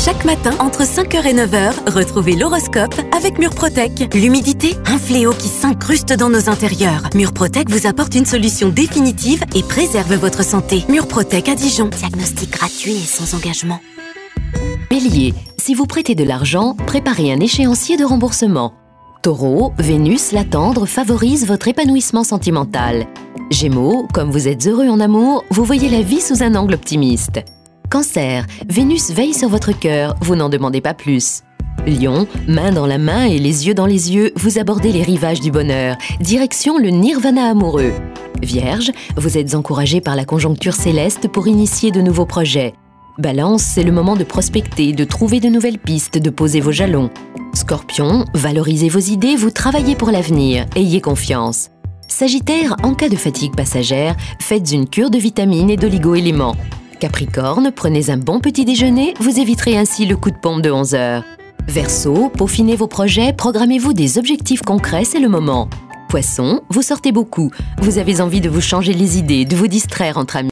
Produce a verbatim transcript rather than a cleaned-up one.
Chaque matin, entre cinq heures et neuf heures, retrouvez l'horoscope avec Murprotec. L'humidité, un fléau qui s'incruste dans nos intérieurs. Murprotec vous apporte une solution définitive et préserve votre santé. Murprotec à Dijon. Diagnostic gratuit et sans engagement. Bélier, si vous prêtez de l'argent, préparez un échéancier de remboursement. Taureau, Vénus, la tendre, favorise votre épanouissement sentimental. Gémeaux, comme vous êtes heureux en amour, vous voyez la vie sous un angle optimiste. Cancer, Vénus veille sur votre cœur, vous n'en demandez pas plus. Lion, main dans la main et les yeux dans les yeux, vous abordez les rivages du bonheur, direction le nirvana amoureux. Vierge, vous êtes encouragé par la conjoncture céleste pour initier de nouveaux projets. Balance, c'est le moment de prospecter, de trouver de nouvelles pistes, de poser vos jalons. Scorpion, valorisez vos idées, vous travaillez pour l'avenir, ayez confiance. Sagittaire, en cas de fatigue passagère, faites une cure de vitamines et d'oligo-éléments. Capricorne, prenez un bon petit déjeuner, vous éviterez ainsi le coup de pompe de onze heures. Verseau, peaufinez vos projets, programmez-vous des objectifs concrets, c'est le moment. Poisson, vous sortez beaucoup, vous avez envie de vous changer les idées, de vous distraire entre amis.